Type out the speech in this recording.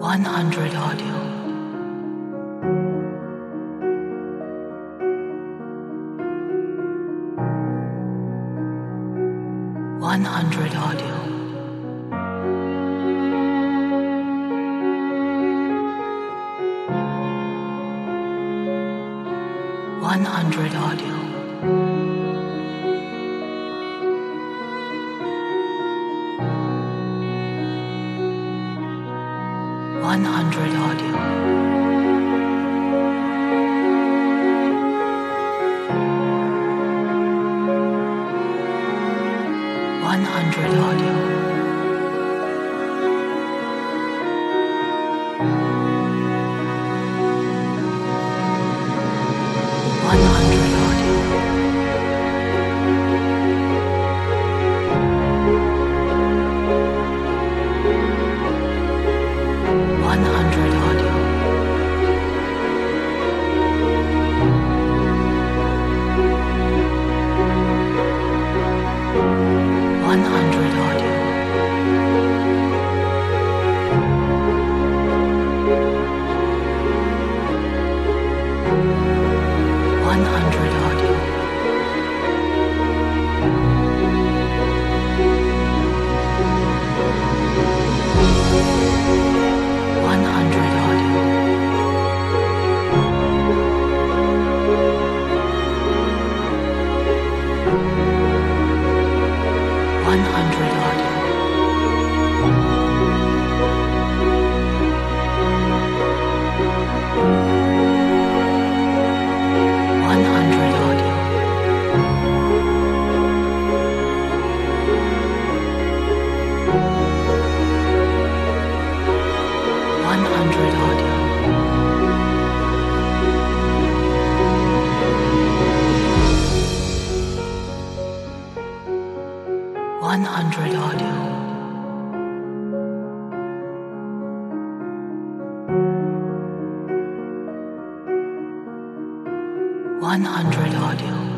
100 audio. 100 audio. 100 audio. 100 audio. 100 audio. 100 audio. 100 audio. 100 audio. 100 audio. 100 audio. 100 audio. 100 audio. 100 audio. 100 audio. 100 audio.